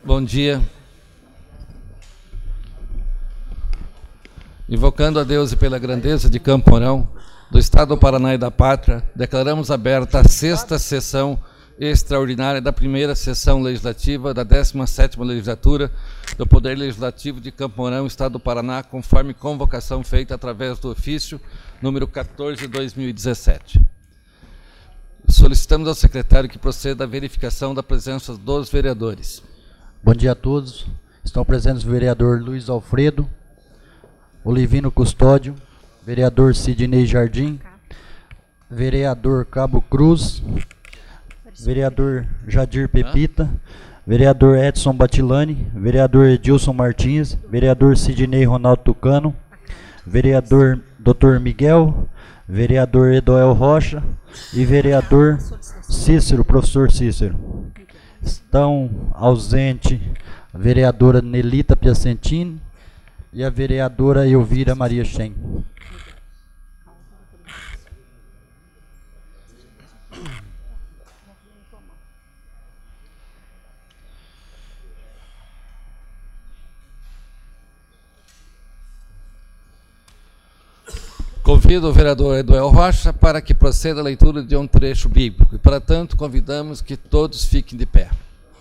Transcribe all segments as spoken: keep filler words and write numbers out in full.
Bom dia. Invocando a Deus e pela grandeza de Campo Mourão, do Estado do Paraná e da Pátria, declaramos aberta a sexta sessão extraordinária da primeira sessão legislativa da décima sétima legislatura do Poder Legislativo de Campo Mourão, Estado do Paraná, conforme convocação feita através do ofício número quatorze de dois mil e dezessete. Solicitamos ao secretário que proceda à verificação da presença dos vereadores. Bom dia a todos. Estão presentes o vereador Luiz Alfredo, Olivino Custódio, vereador Sidney Jardim, vereador Cabo Cruz, vereador Jadir Pepita, vereador Edson Batilani, vereador Edilson Martins, vereador Sidney Ronaldo Tucano, vereador doutor Miguel, vereador Edoel Rocha e vereador Cícero, professor Cícero. Estão ausentes a vereadora Nelita Piacentini e a vereadora Elvira Maria Chen. Convido o vereador Edoel Rocha para que proceda a leitura de um trecho bíblico. E, para tanto, convidamos que todos fiquem de pé.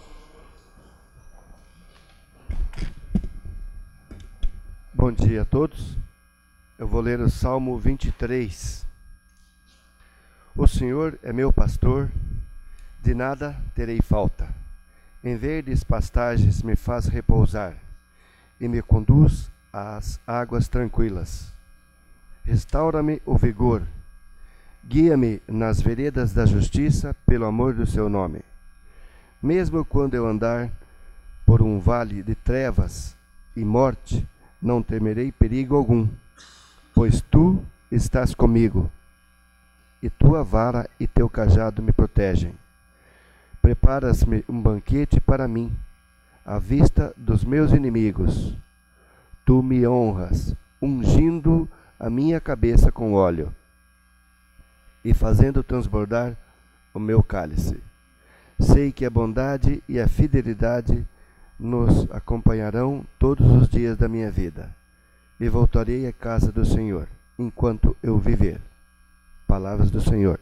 Bom dia a todos. Eu vou ler o Salmo vinte e três. O Senhor é meu pastor, de nada terei falta. Em verdes pastagens me faz repousar e me conduz às águas tranquilas. Restaura-me o vigor, guia-me nas veredas da justiça, pelo amor do seu nome. Mesmo quando eu andar por um vale de trevas e morte, não temerei perigo algum, pois tu estás comigo, e tua vara e teu cajado me protegem. Preparas-me um banquete para mim, à vista dos meus inimigos. Tu me honras, ungindo a minha cabeça com óleo e fazendo transbordar o meu cálice. Sei que a bondade e a fidelidade nos acompanharão todos os dias da minha vida, e voltarei à casa do Senhor enquanto eu viver. Palavras do Senhor.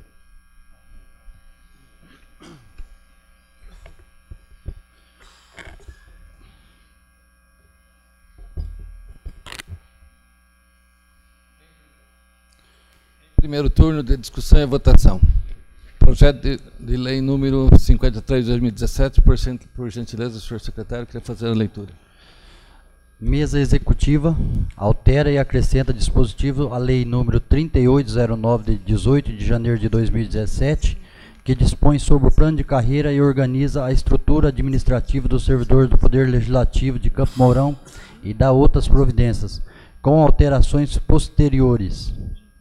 Primeiro turno de discussão e votação. Projeto de, de lei número cinquenta e três de dois mil e dezessete, por, por gentileza, senhor secretário, queria fazer a leitura. Mesa executiva altera e acrescenta dispositivo à lei número trinta e oito zero nove, de dezoito de janeiro de dois mil e dezessete, que dispõe sobre o plano de carreira e organiza a estrutura administrativa do servidor do Poder Legislativo de Campo Mourão e dá outras providências, com alterações posteriores.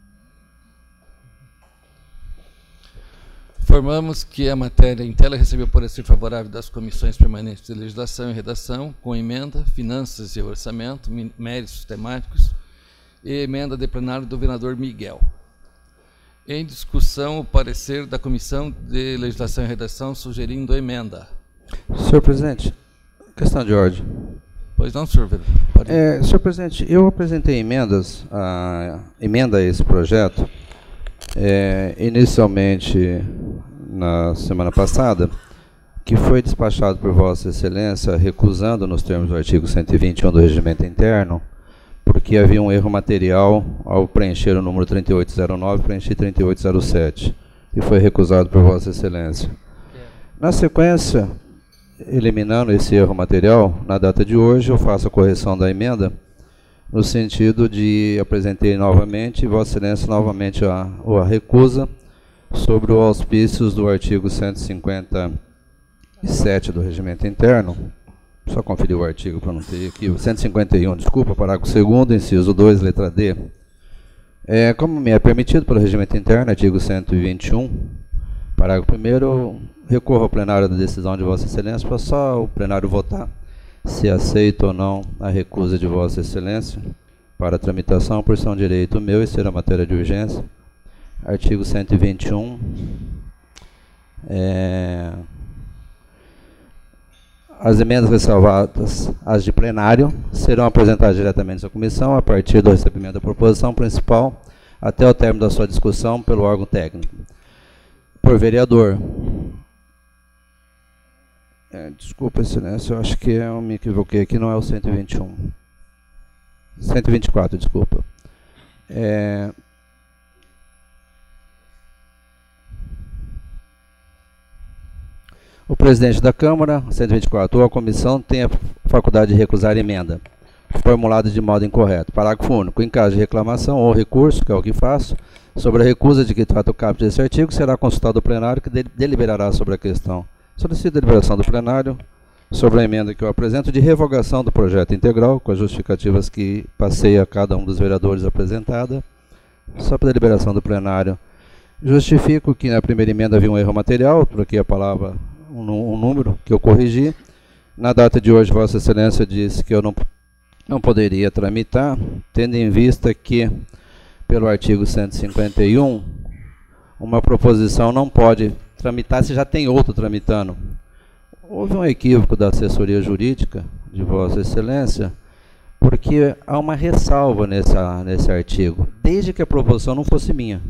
Informamos que a matéria em tela recebeu parecer favorável das comissões permanentes de legislação e redação, com emenda, finanças e orçamento, méritos temáticos e emenda de plenário do vereador Miguel. Em discussão, o parecer da comissão de legislação e redação sugerindo emenda. Senhor presidente, questão de ordem. Pois não, senhor vereador. Pode... É, senhor presidente, eu apresentei emendas, a emenda a esse projeto, é, inicialmente na semana passada, que foi despachado por Vossa Excelência, recusando nos termos do artigo cento e vinte e um do Regimento Interno, porque havia um erro material ao preencher o número trinta e oito zero nove, preenchi trinta e oito zero sete, e foi recusado por Vossa Excelência. Na sequência, eliminando esse erro material, na data de hoje, eu faço a correção da emenda, no sentido de apresentei novamente, e Vossa Excelência novamente a, a recusa, sobre os auspícios do artigo cento e cinquenta e sete do Regimento Interno, só conferir o artigo para não ter aqui, cento e cinquenta e um, desculpa, parágrafo segundo, inciso dois, letra D. É, como me é permitido pelo Regimento Interno, artigo cento e vinte e um, parágrafo primeiro, recorro ao plenário da decisão de Vossa Excelência para só o plenário votar se aceita ou não a recusa de Vossa Excelência para a tramitação, por ser um direito meu e ser a matéria de urgência. Artigo cento e vinte e um. É, As emendas ressalvadas, as de plenário, serão apresentadas diretamente à comissão a partir do recebimento da proposição principal até o término da sua discussão pelo órgão técnico. Por vereador. É, desculpa, excelência, eu acho que eu me equivoquei aqui, não é o cento e vinte e um. cento e vinte e quatro, desculpa. É... O presidente da Câmara, cento e vinte e quatro, ou a comissão tem a faculdade de recusar emenda, formulada de modo incorreto. Parágrafo único. Em caso de reclamação ou recurso, que é o que faço, sobre a recusa de que trata o caput desse artigo, será consultado o plenário que deliberará sobre a questão. Solicito a deliberação do plenário sobre a emenda que eu apresento de revogação do projeto integral, com as justificativas que passei a cada um dos vereadores apresentada. Só para a deliberação do plenário. Justifico que na primeira emenda havia um erro material, troquei a palavra, um, um número que eu corrigi. Na data de hoje, Vossa Excelência disse que eu não, não poderia tramitar, tendo em vista que, pelo artigo cento e cinquenta e um, uma proposição não pode tramitar se já tem outro tramitando. Houve um equívoco da assessoria jurídica de Vossa Excelência, porque há uma ressalva nessa, nesse artigo, desde que a proposição não fosse minha.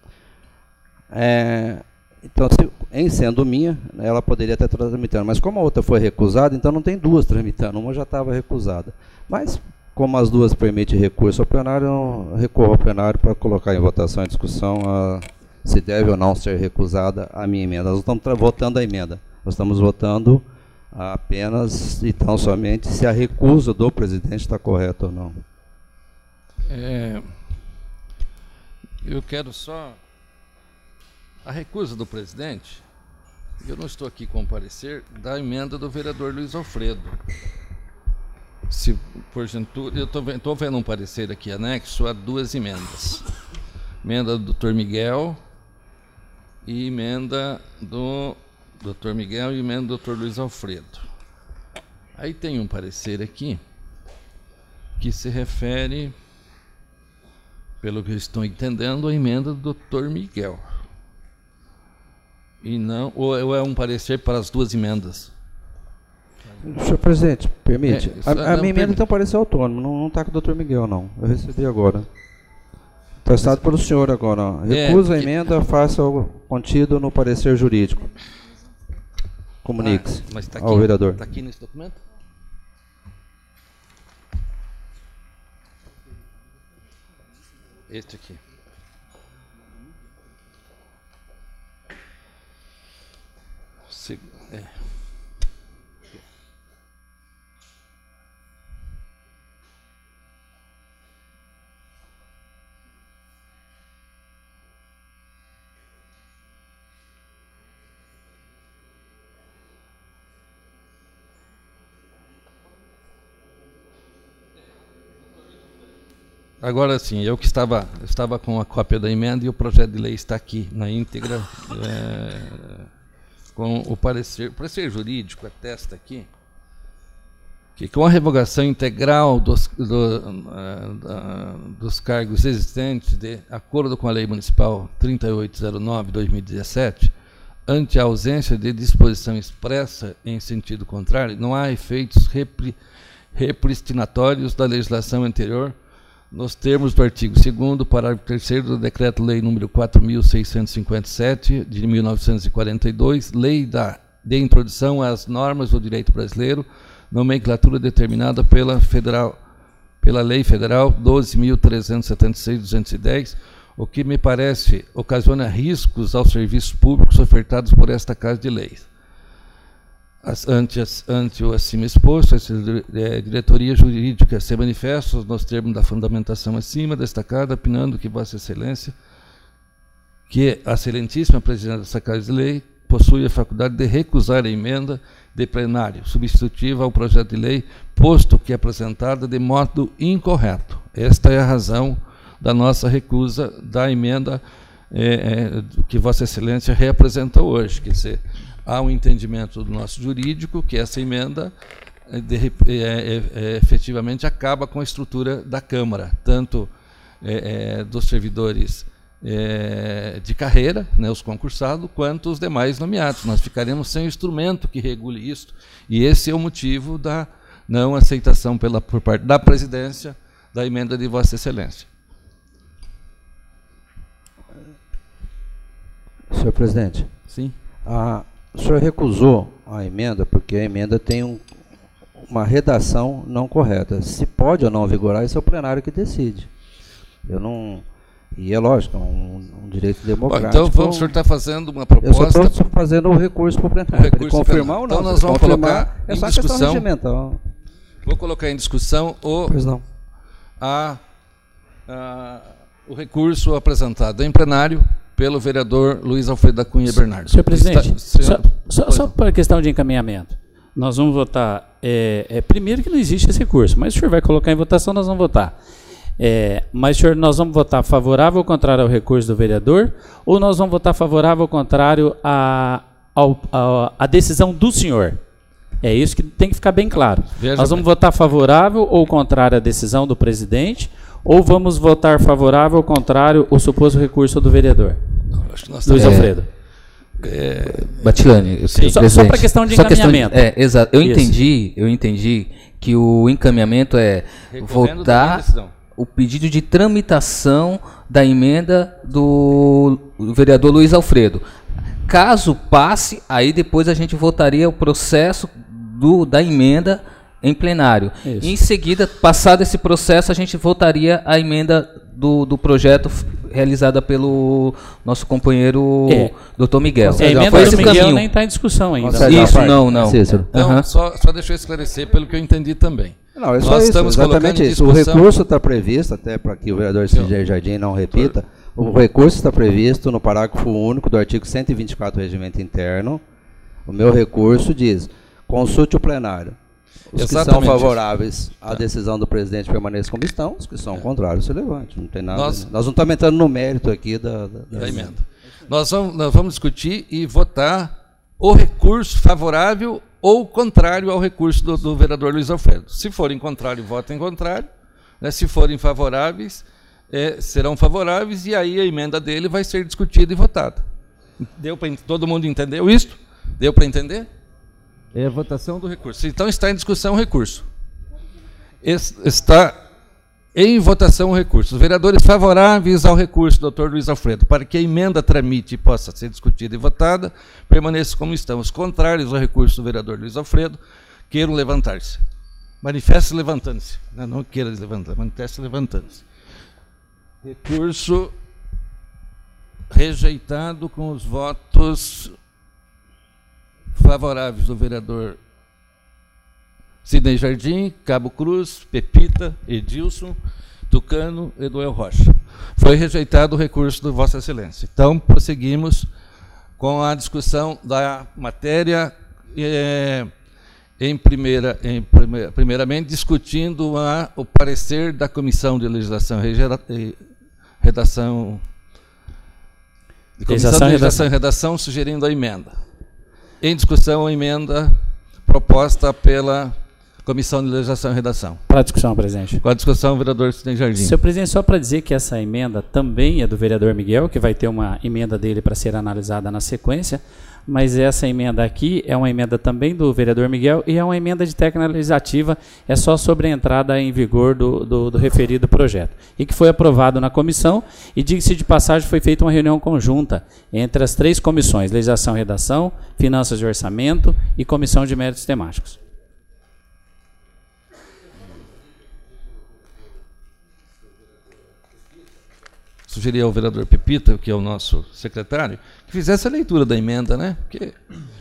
É, então, se, em sendo minha, ela poderia estar tramitando, mas como a outra foi recusada, então não tem duas tramitando, uma já estava recusada. Mas, como as duas permitem recurso ao plenário, eu recorro ao plenário para colocar em votação e discussão a, se deve ou não ser recusada a minha emenda. Nós não estamos votando a emenda, nós estamos votando apenas e tão somente se a recusa do presidente está correta ou não. É, eu quero só... A recusa do presidente, eu não estou aqui com parecer, da emenda do vereador Luiz Alfredo. Se, porventura, eu estou vendo um parecer aqui anexo a duas emendas. Emenda do doutor Miguel e emenda do doutor Miguel e emenda do doutor Luiz Alfredo. Aí tem um parecer aqui que se refere, pelo que eu estou entendendo, à emenda do doutor Miguel. E não, ou é um parecer para as duas emendas? Senhor presidente, permite? É, a, a não, minha emenda permite. então parece autônomo, não está com o doutor Miguel, não. Eu recebi agora. Está assinado pelo senhor agora. Ó. Recusa É, a emenda, faça o contido no parecer jurídico. Comunique-se ah, tá ao vereador. Está aqui nesse documento? Este aqui. Se, é. Agora sim, eu que estava, estava com a cópia da emenda e o projeto de lei está aqui, na íntegra, é, com o parecer, o parecer jurídico atesta aqui, que com a revogação integral dos, do, uh, dos cargos existentes, de acordo com a Lei Municipal trinta e oito zero nove de dois mil e dezessete, ante a ausência de disposição expressa em sentido contrário, não há efeitos repri, repristinatórios da legislação anterior, nos termos do artigo segundo, parágrafo terceiro do Decreto-Lei número quatro mil seiscentos e cinquenta e sete, de mil novecentos e quarenta e dois, Lei da, de Introdução às Normas do Direito Brasileiro, nomenclatura determinada pela, federal, pela Lei Federal doze mil trezentos e setenta e seis, duzentos e dez, o que me parece ocasiona riscos aos serviços públicos ofertados por esta Casa de Leis. Ante, ante o acima exposto, a diretoria jurídica se manifesta nos termos da fundamentação acima destacada, opinando que Vossa Excelência, que a excelentíssima presidente dessa Casa de Lei, possui a faculdade de recusar a emenda de plenário substitutiva ao projeto de lei, posto que é apresentada de modo incorreto. Esta é a razão da nossa recusa da emenda é, é, que Vossa Excelência reapresentou hoje, quer dizer, há um entendimento do nosso jurídico que essa emenda de, é, é, é, efetivamente acaba com a estrutura da Câmara, tanto é, é, dos servidores é, de carreira, né, os concursados, quanto os demais nomeados. Nós ficaremos sem um instrumento que regule isso. E esse é o motivo da não aceitação pela, por parte da presidência da emenda de Vossa Excelência. Senhor presidente. Sim. A, o senhor recusou a emenda porque a emenda tem um, uma redação não correta. Se pode ou não vigorar, isso é o plenário que decide. Eu não... E é lógico, é um, um direito democrático. Bom, então, vamos, o senhor está fazendo uma proposta... Eu só estou fazendo o recurso para o plenário. Recurso Ele confirmar ou não. Então, nós vamos colocar é em só discussão... questão regimental. Vou colocar em discussão o, pois não. A, a, o recurso apresentado em plenário pelo vereador Luiz Alfredo da Cunha Bernardo. Senhor presidente, Está, senhor, só, só, só para a questão de encaminhamento. Nós vamos votar... É, é, primeiro que não existe esse recurso, mas o senhor vai colocar em votação, nós vamos votar. É, mas, senhor, nós vamos votar favorável ou contrário ao recurso do vereador, ou nós vamos votar favorável ou contrário à a, a, a decisão do senhor? É isso que tem que ficar bem claro. Veja nós vamos bem. votar favorável ou contrário à decisão do presidente, ou vamos votar favorável ou contrário ao suposto recurso do vereador? Não, acho que nós Luiz estamos- Alfredo. É, Batilani, eu Sim, só- presidente, só pra questão de só questão encaminhamento. é, exato. Eu Isso. entendi, eu entendi que o encaminhamento é recorrendo da minha votar decisão. o pedido de tramitação da emenda do vereador Luiz Alfredo. Caso passe, aí depois a gente votaria o processo do, da emenda em plenário. Isso. Em seguida, passado esse processo, a gente votaria a emenda do, do projeto f- realizada pelo nosso companheiro É. doutor Miguel. É, a emenda Foi do esse Miguel caminho. nem está em discussão ainda. Nossa, Isso, parte. não, não. Cícero. Então, Aham. só, só deixa eu esclarecer pelo que eu entendi também. Não, é só Nós isso, estamos colocando exatamente em isso. O discussão- recurso está previsto, até para que o vereador Sidney Jardim não repita, o recurso está previsto no parágrafo único do artigo cento e vinte e quatro do Regimento Interno. O meu recurso diz, consulte o plenário. Os que são Exatamente favoráveis à decisão do presidente permaneçam como estão, os que são contrários se levantem. Não tem nada. Nós- Nós, não estamos entrando no mérito aqui da, da, Da emenda. Nós vamos, nós vamos discutir e votar o recurso favorável ou contrário ao recurso do, do vereador Luiz Alfredo. Se forem contrário, votem contrário. Né? Se forem favoráveis, é, serão favoráveis e aí a emenda dele vai ser discutida e votada. Deu para todo mundo entendeu isto? Deu para entender? É a votação do recurso. Então está em discussão o recurso. Es- Está em votação o recurso. Os vereadores favoráveis ao recurso, doutor Luiz Alfredo, para que a emenda tramite e possa ser discutida e votada, permaneçam como estão. Os contrários ao recurso do vereador Luiz Alfredo, queiram levantar-se. Manifeste levantando-se. Não, não queira levantar, manifeste levantando-se. Recurso rejeitado com os votos favoráveis do vereador Sidney Jardim, Cabo Cruz, Pepita, Edilson, Tucano, Eduel Rocha. Foi rejeitado o recurso do Vossa Excelência. Então, prosseguimos com a discussão da matéria, eh, em primeira, em primeira, primeiramente, discutindo a, o parecer da Comissão de Legislação e Regera- e Redação, de Comissão Legislação de e Legislação e Redação, sugerindo a emenda. Em discussão, a emenda proposta pela Comissão de Legislação e Redação. Para a discussão, presidente. Com a discussão, o vereador Sidney Jardim. Senhor presidente, só para dizer que essa emenda também é do vereador Miguel, que vai ter uma emenda dele para ser analisada na sequência, mas essa emenda aqui é uma emenda também do vereador Miguel e é uma emenda de técnica legislativa, é só sobre a entrada em vigor do, do, do referido projeto. E que foi aprovado na comissão e, diga-se de passagem, foi feita uma reunião conjunta entre as três comissões, Legislação e Redação, Finanças e Orçamento e Comissão de Méritos Temáticos. Sugeria ao vereador Pepita, que é o nosso secretário, que fizesse a leitura da emenda, né? Porque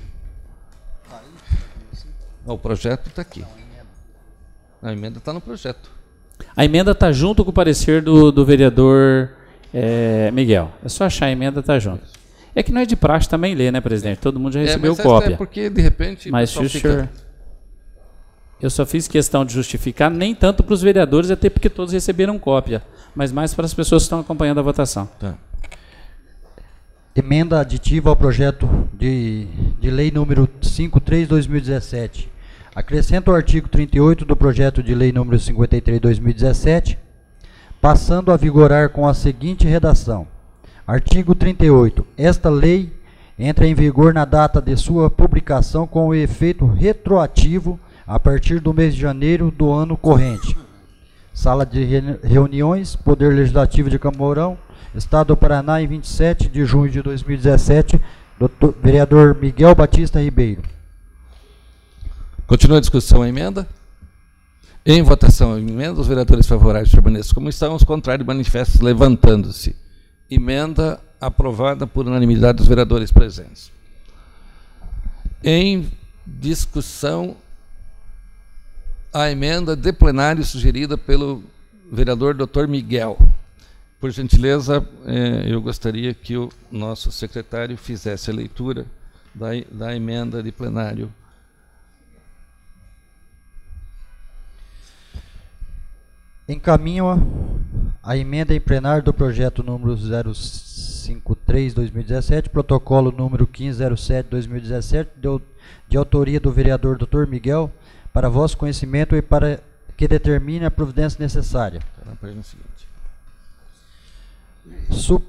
o projeto está aqui. A emenda está no projeto. A emenda está junto com o parecer do, do vereador é, Miguel. É só achar a emenda, está junto. É que não é de praxe também ler, né, presidente? Todo mundo já recebeu é, mas cópia. É porque, de repente, Mas, o pessoal se o senhor... fica... Eu só fiz questão de justificar, nem tanto para os vereadores, até porque todos receberam cópia, mas mais para as pessoas que estão acompanhando a votação. Tá. Emenda aditiva ao projeto de, de lei número cinquenta e três barra dois mil e dezessete. Acrescenta o artigo trinta e oito do projeto de lei número cinquenta e três barra dois mil e dezessete, passando a vigorar com a seguinte redação. Artigo trinta e oito. Esta lei entra em vigor na data de sua publicação com efeito retroativo a partir do mês de janeiro do ano corrente. Sala de reuniões, Poder Legislativo de Campo Mourão, Estado do Paraná, em vinte e sete de junho de dois mil e dezessete, doutor, vereador Miguel Batista Ribeiro. Continua a discussão, a emenda. Em votação, a emenda. Os vereadores favoráveis permaneçam como estão, os contrários manifestam levantando-se. Emenda aprovada por unanimidade dos vereadores presentes. Em discussão, a emenda de plenário sugerida pelo vereador doutor Miguel. Por gentileza, eh, eu gostaria que o nosso secretário fizesse a leitura da, da emenda de plenário. Encaminho a emenda em plenário do projeto número zero cinco três barra dois mil e dezessete, protocolo número quinze zero sete barra dois mil e dezessete, de, de autoria do vereador doutor Miguel, para vosso conhecimento e para que determine a providência necessária. Na página seguinte. Sup,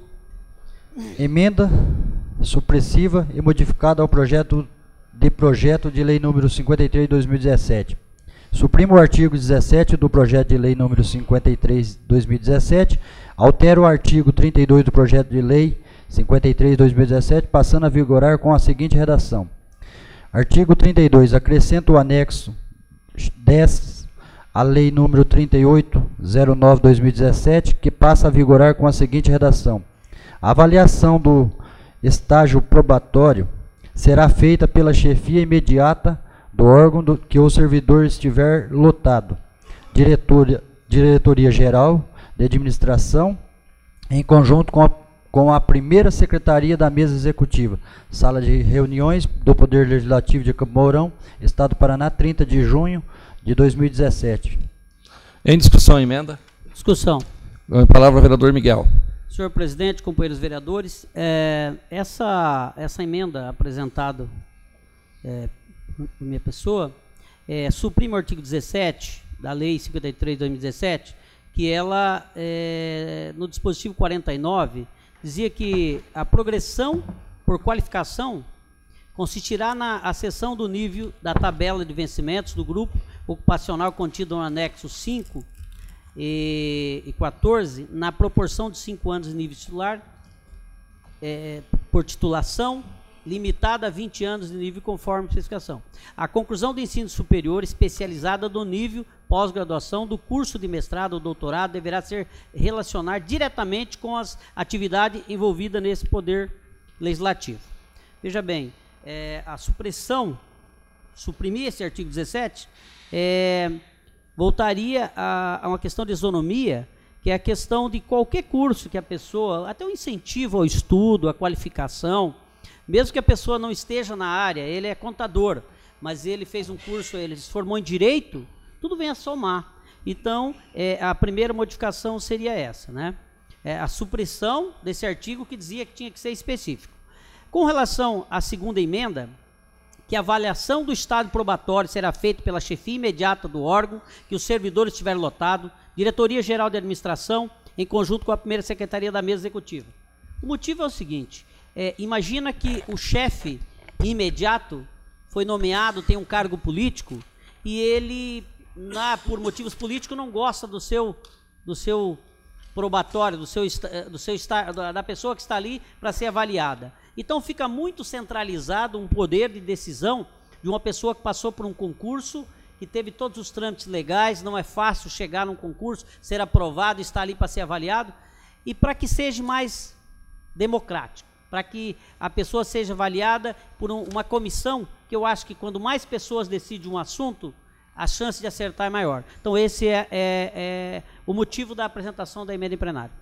emenda supressiva e modificada ao projeto de projeto de lei número cinquenta e três barra dois mil e dezessete. Suprimo o artigo dezessete do projeto de lei número cinquenta e três barra dois mil e dezessete, altera o artigo trinta e dois do projeto de lei cinquenta e três barra dois mil e dezessete, passando a vigorar com a seguinte redação. Artigo trinta e dois. Acrescenta o anexo dez à lei número trinta e oito barra zero nove barra dois mil e dezessete, que passa a vigorar com a seguinte redação. A avaliação do estágio probatório será feita pela chefia imediata do órgão do que o servidor estiver lotado, diretoria, diretoria geral de administração, em conjunto com a, com a primeira secretaria da mesa executiva, sala de reuniões do Poder Legislativo de Campo Mourão, Estado do Paraná, trinta de junho de dois mil e dezessete. Em discussão, a emenda. Discussão. A palavra ao vereador Miguel. Senhor presidente, companheiros vereadores, é, essa, essa emenda apresentada é, por minha pessoa, é, suprime o artigo dezessete da lei cinquenta e três barra dois mil e dezessete, que ela, é, no dispositivo quarenta e nove, dizia que a progressão por qualificação consistirá na acessão do nível da tabela de vencimentos do grupo ocupacional contido no anexo cinco e quatorze, na proporção de cinco anos de nível titular, é, por titulação, limitada a vinte anos de nível conforme especificação. A conclusão do ensino superior especializada do nível pós-graduação do curso de mestrado ou doutorado deverá ser relacionar diretamente com as atividades envolvidas nesse poder legislativo. Veja bem, é, a supressão, suprimir esse artigo dezessete, é, voltaria a, a uma questão de isonomia, que é a questão de qualquer curso que a pessoa, até o incentivo ao estudo, à qualificação, mesmo que a pessoa não esteja na área, ele é contador, mas ele fez um curso, ele se formou em Direito, tudo vem a somar. Então, é, a primeira modificação seria essa, né? É a supressão desse artigo que dizia que tinha que ser específico. Com relação à segunda emenda, que a avaliação do estado probatório será feita pela chefia imediata do órgão que o servidor estiver lotado, Diretoria Geral de Administração, em conjunto com a primeira secretaria da mesa executiva. O motivo é o seguinte, é, imagina que o chefe imediato foi nomeado, tem um cargo político, e ele, na, por motivos políticos, não gosta do seu, do seu probatório, do seu, do seu, da pessoa que está ali para ser avaliada. Então fica muito centralizado um poder de decisão de uma pessoa que passou por um concurso, que teve todos os trâmites legais, não é fácil chegar num concurso, ser aprovado, estar ali para ser avaliado, e para que seja mais democrático, para que a pessoa seja avaliada por um, uma comissão, que eu acho que quando mais pessoas decidem um assunto, a chance de acertar é maior. Então esse é, é, é o motivo da apresentação da emenda em plenário.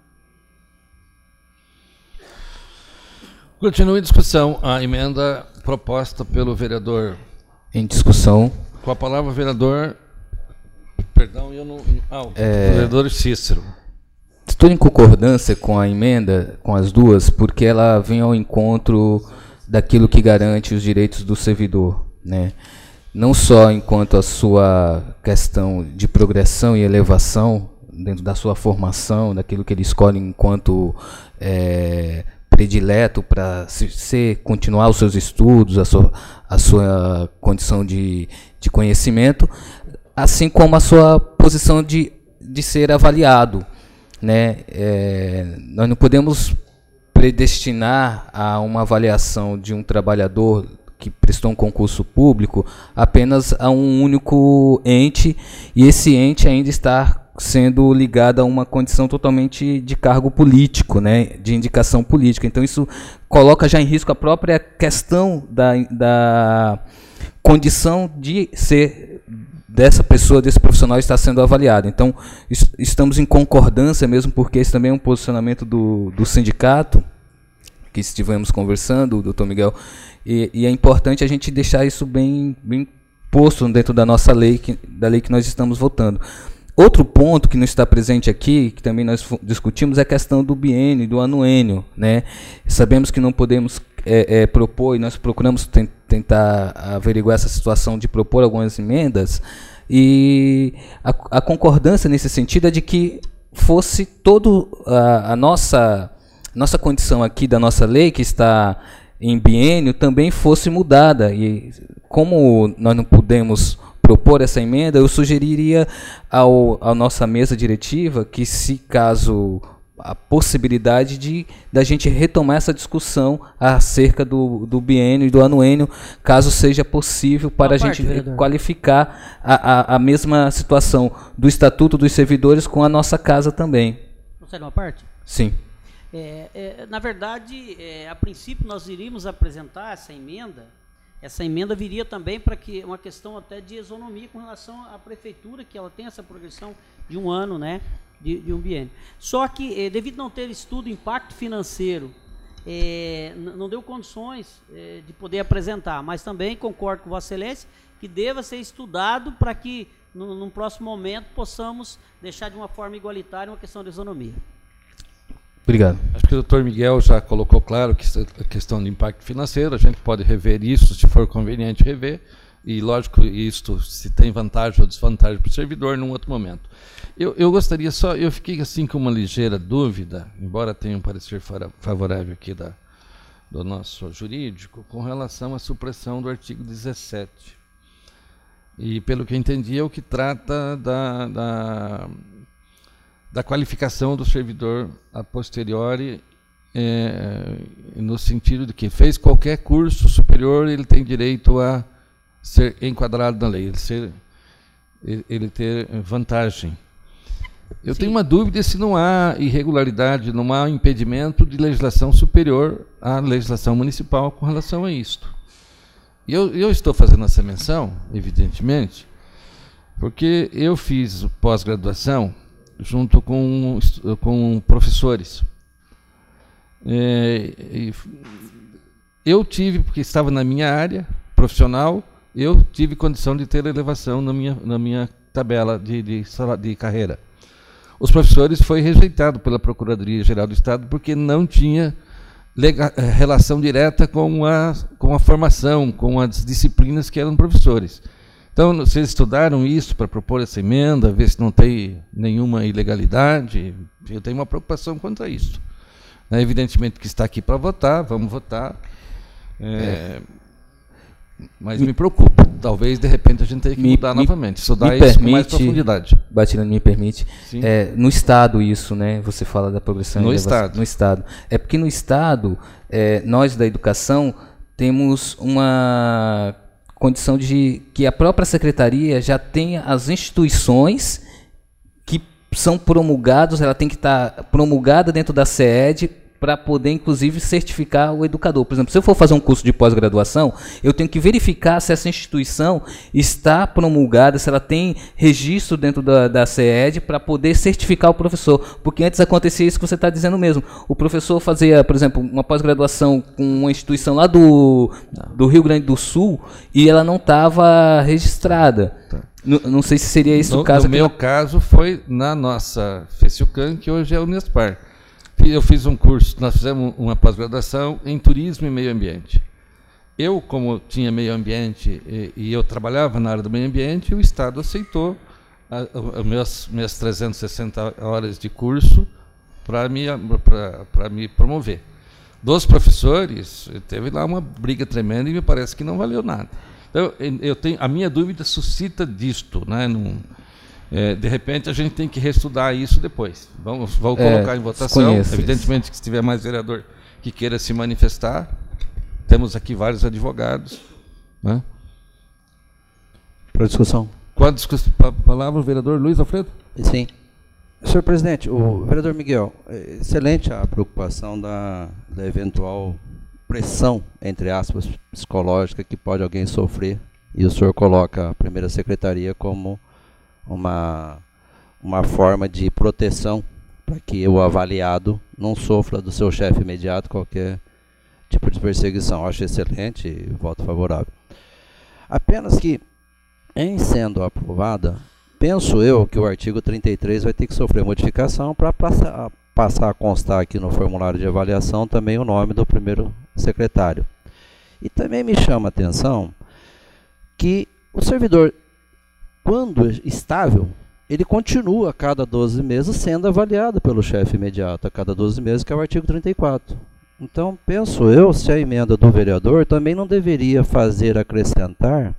Continua em discussão a emenda proposta pelo vereador. Em discussão. Com a palavra, vereador. Perdão, eu não. Ah, o é, vereador Cícero. Estou em concordância com a emenda, com as duas, porque ela vem ao encontro daquilo que garante os direitos do servidor, né? Não só enquanto a sua questão de progressão e elevação dentro da sua formação, daquilo que ele escolhe enquanto é, predileto para se, se continuar os seus estudos, a sua, a sua condição de, de conhecimento, assim como a sua posição de, de ser avaliado, né? É, nós não podemos predestinar a uma avaliação de um trabalhador que prestou um concurso público apenas a um único ente, e esse ente ainda está sendo ligado a uma condição totalmente de cargo político, né, de indicação política. Então isso coloca já em risco a própria questão da, da condição de ser dessa pessoa, desse profissional estar sendo avaliado. Então est estamos em concordância mesmo, porque esse também é um posicionamento do, do sindicato, que estivemos conversando, doutor Miguel, e, e é importante a gente deixar isso bem, bem posto dentro da nossa lei, que, da lei que nós estamos votando. Outro ponto que não está presente aqui, que também nós discutimos, é a questão do biênio e do anuênio, né? Sabemos que não podemos é, é, propor, e nós procuramos ten tentar averiguar essa situação de propor algumas emendas, e a, a concordância nesse sentido é de que fosse toda a, a nossa, nossa condição aqui da nossa lei, que está em biênio, também fosse mudada. E como nós não podemos propor essa emenda, eu sugeriria ao, à nossa mesa diretiva que, se caso a possibilidade de da gente retomar essa discussão acerca do, do biênio e do anuênio, caso seja possível, para a gente vereador. qualificar a, a, a mesma situação do Estatuto dos Servidores com a nossa casa também. Não sai uma parte? Sim. É, é, na verdade, é, a princípio nós iríamos apresentar essa emenda. Essa emenda viria também para que uma questão até de isonomia com relação à prefeitura, que ela tem essa progressão de um ano, né, de, de um biênio. Só que, eh, devido não ter estudo impacto financeiro, eh, não deu condições eh, de poder apresentar, mas também concordo com Vossa Excelência que deva ser estudado para que, no, num próximo momento, possamos deixar de uma forma igualitária uma questão de isonomia. Obrigado. Acho que o doutor Miguel já colocou claro que a questão de impacto financeiro, a gente pode rever isso, se for conveniente rever, e lógico, isto se tem vantagem ou desvantagem para o servidor num outro momento. Eu, eu gostaria só, eu fiquei assim com uma ligeira dúvida, embora tenha um parecer favorável aqui da, do nosso jurídico, com relação à supressão do artigo dezessete. E pelo que eu entendi é o que trata da... da da qualificação do servidor a posteriori, é, no sentido de que fez qualquer curso superior, ele tem direito a ser enquadrado na lei, ele, ser, ele ter vantagem. Eu Sim. tenho uma dúvida se não há irregularidade, não há impedimento de legislação superior à legislação municipal com relação a isto. E eu, eu estou fazendo essa menção, evidentemente, porque eu fiz pós-graduação junto com, com professores. É, eu tive, porque estava na minha área profissional, eu tive condição de ter elevação na minha, na minha tabela de, de, de carreira. Os professores foi rejeitado pela Procuradoria-Geral do Estado porque não tinha lega, relação direta com a, com a formação, com as disciplinas que eram professores. Então, vocês estudaram isso para propor essa emenda, ver se não tem nenhuma ilegalidade? Eu tenho uma preocupação quanto a isso. É, evidentemente que está aqui para votar, vamos votar, é, é. mas me, me preocupa. Talvez, de repente, a gente tenha que me, mudar me, novamente, estudar isso permite, com mais profundidade. Batilano, me permite, é, no Estado isso, né? Você fala da progressão no e Estado. No Estado. É porque no Estado, é, nós da educação temos uma condição de que a própria secretaria já tenha as instituições que são promulgadas, ela tem que estar promulgada dentro da C E D para poder, inclusive, certificar o educador. Por exemplo, se eu for fazer um curso de pós-graduação, eu tenho que verificar se essa instituição está promulgada, se ela tem registro dentro da, da C E D para poder certificar o professor. Porque antes acontecia isso que você está dizendo mesmo. O professor fazia, por exemplo, uma pós-graduação com uma instituição lá do, do Rio Grande do Sul e ela não estava registrada. Tá. Não, não sei se seria esse no, o caso. No meu caso foi na nossa FECIUCAM, que hoje é a Unespar. Eu fiz um curso, nós fizemos uma pós-graduação em turismo e meio ambiente. Eu, como tinha meio ambiente e, e eu trabalhava na área do meio ambiente, o Estado aceitou as minhas, minhas trezentas e sessenta horas de curso para me, para me promover. Dos professores, teve lá uma briga tremenda e me parece que não valeu nada. Então, eu tenho, a minha dúvida suscita disto, né? Num, é, de repente a gente tem que reestudar isso depois. Vamos, vamos é, colocar em votação. Evidentemente que se tiver mais vereador que queira se manifestar, temos aqui vários advogados. Né? Para discussão. Com a discussão, a palavra o vereador Luiz Alfredo. Sim. Senhor presidente, o vereador Miguel, excelente a preocupação da, da eventual pressão, entre aspas, psicológica que pode alguém sofrer, e o senhor coloca a primeira secretaria como uma, uma forma de proteção para que o avaliado não sofra do seu chefe imediato qualquer tipo de perseguição. Acho excelente e voto favorável. Apenas que, em sendo aprovada, penso eu que o artigo trinta e três vai ter que sofrer modificação para passar, passar a constar aqui no formulário de avaliação também o nome do primeiro secretário. E também me chama a atenção que o servidor, quando estável, ele continua a cada doze meses sendo avaliado pelo chefe imediato, a cada doze meses, que é o artigo trinta e quatro. Então, penso eu, se a emenda do vereador também não deveria fazer acrescentar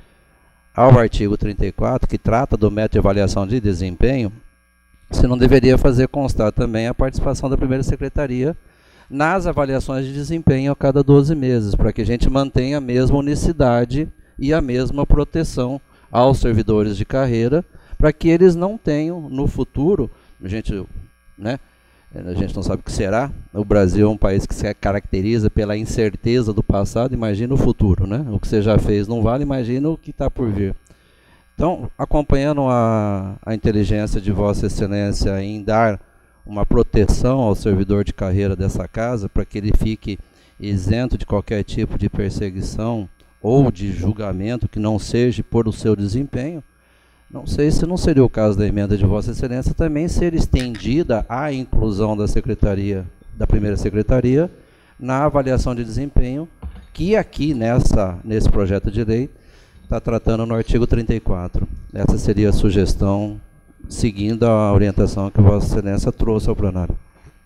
ao artigo trinta e quatro, que trata do método de avaliação de desempenho, se não deveria fazer constar também a participação da primeira secretaria nas avaliações de desempenho a cada doze meses, para que a gente mantenha a mesma unicidade e a mesma proteção aos servidores de carreira, para que eles não tenham no futuro, a gente, né, a gente não sabe o que será, o Brasil é um país que se caracteriza pela incerteza do passado, imagina o futuro, né? O que você já fez não vale, imagina o que está por vir. Então, acompanhando a, a inteligência de Vossa Excelência em dar uma proteção ao servidor de carreira dessa casa, para que ele fique isento de qualquer tipo de perseguição ou de julgamento que não seja por o seu desempenho, não sei se não seria o caso da emenda de Vossa Excelência também ser estendida a inclusão da secretaria, da primeira secretaria, na avaliação de desempenho, que aqui nessa, nesse projeto de lei está tratando no artigo trinta e quatro. Essa seria a sugestão, seguindo a orientação que Vossa Excelência trouxe ao plenário.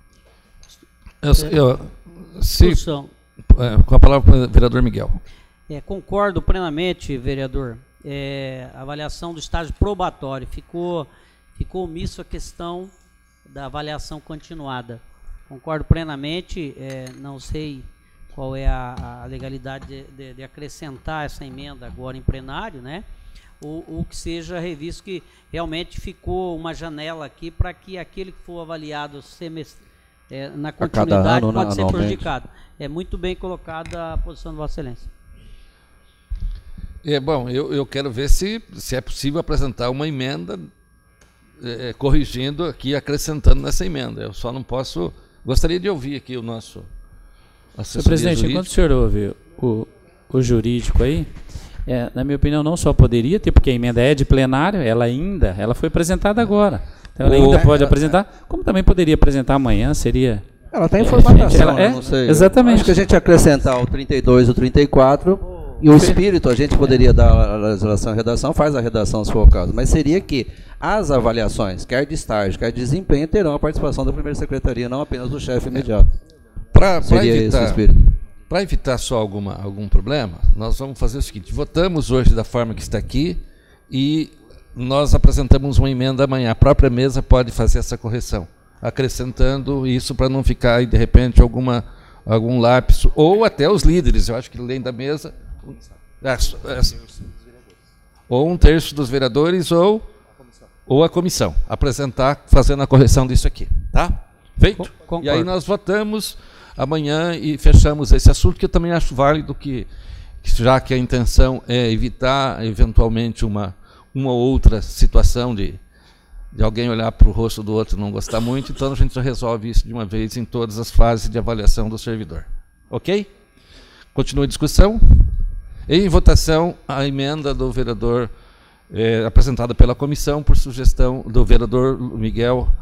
Eu, eu, se, é, com a palavra para o vereador Miguel. É, concordo plenamente, vereador. É, avaliação do estágio probatório, ficou, ficou omisso a questão da avaliação continuada. Concordo plenamente, é, não sei qual é a, a legalidade de, de, de acrescentar essa emenda agora em plenário, né? Ou, ou que seja revisto, que realmente ficou uma janela aqui para que aquele que for avaliado semestre, é, na continuidade ano, pode ser prejudicado. É muito bem colocada a posição de Vossa Excelência. É, bom, eu, eu quero ver se, se é possível apresentar uma emenda é, corrigindo aqui, acrescentando nessa emenda. Eu só não posso... Gostaria de ouvir aqui o nosso assessor. Senhor presidente, jurídico. Enquanto o senhor ouve o, o jurídico aí, é, na minha opinião, não só poderia ter, porque a emenda é de plenário, ela ainda, ela foi apresentada agora. Então ela ainda pode apresentar, como também poderia apresentar amanhã, seria... Ela está em formatação, ela, é, não sei. Exatamente. Acho que a gente acrescentar o trinta e dois e o trinta e quatro... E o espírito, a gente poderia dar a legislação e redação, faz a redação se for o caso, mas seria que as avaliações, quer de estágio, quer de desempenho, terão a participação da primeira secretaria, não apenas do chefe imediato. Para evitar, para evitar só alguma, algum problema, nós vamos fazer o seguinte, votamos hoje da forma que está aqui e nós apresentamos uma emenda amanhã. A própria mesa pode fazer essa correção, acrescentando isso para não ficar, de repente, alguma, algum lapso, ou até os líderes, eu acho que além da mesa... É, é, ou um terço dos vereadores ou a ou a comissão apresentar, fazendo a correção disso aqui, tá? Feito? Concordo. E aí nós votamos amanhã e fechamos esse assunto, que eu também acho válido, que, que já que a intenção é evitar eventualmente uma, uma outra situação de, de alguém olhar para o rosto do outro e não gostar muito, então a gente já resolve isso de uma vez em todas as fases de avaliação do servidor. Ok? Continua a discussão. Em votação, a emenda do vereador, eh, apresentada pela comissão, por sugestão do vereador Miguel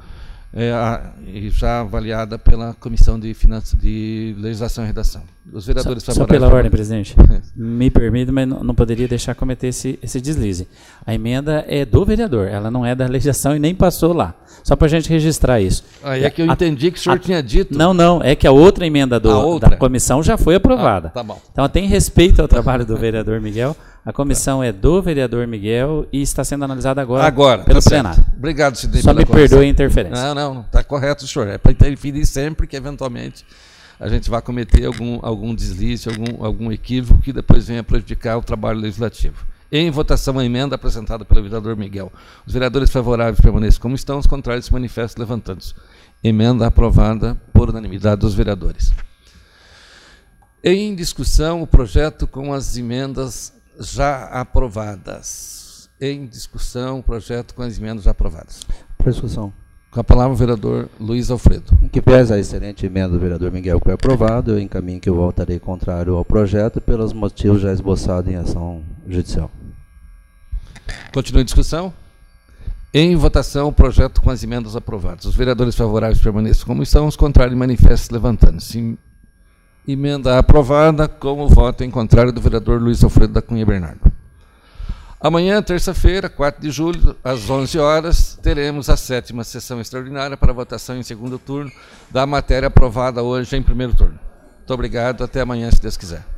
é, a, e já avaliada pela Comissão de, Finanças, de Legislação e Redação. Os vereadores só, só pela ordem, presidente, me permite, mas não, não poderia deixar cometer esse, esse deslize. A emenda é do vereador, ela não é da legislação e nem passou lá. Só para a gente registrar isso. Aí é que eu a, entendi que o senhor a, tinha dito. Não, não, é que a outra emenda do, outra? da comissão já foi aprovada. Ah, tá bom. Então tem respeito ao trabalho do vereador Miguel. A comissão é do vereador Miguel e está sendo analisada agora, agora pelo tá plenário. Obrigado, Sidney. Só me perdoe a interferência. Não, não, está correto, senhor. É para interferir sempre que, eventualmente, a gente vai cometer algum, algum deslize, algum, algum equívoco que depois venha prejudicar o trabalho legislativo. Em votação, a emenda apresentada pelo vereador Miguel. Os vereadores favoráveis permaneçam como estão, os contrários se manifestam levantando-se. Emenda aprovada por unanimidade dos vereadores. Em discussão, o projeto com as emendas já aprovadas. Em discussão, o projeto com as emendas já aprovadas. Para discussão. Com a palavra o vereador Luiz Alfredo. Em que pese a excelente emenda do vereador Miguel que foi aprovado, eu encaminho que eu votarei contrário ao projeto pelos motivos já esboçados em ação judicial. Continua a discussão. Em votação, o projeto com as emendas aprovadas. Os vereadores favoráveis permaneçam como estão, os contrários manifestem levantando-se. Emenda aprovada com o voto em contrário do vereador Luiz Alfredo da Cunha Bernardo. Amanhã, terça-feira, quatro de julho, às onze horas, teremos a sétima sessão extraordinária para votação em segundo turno da matéria aprovada hoje em primeiro turno. Muito obrigado, até amanhã, se Deus quiser.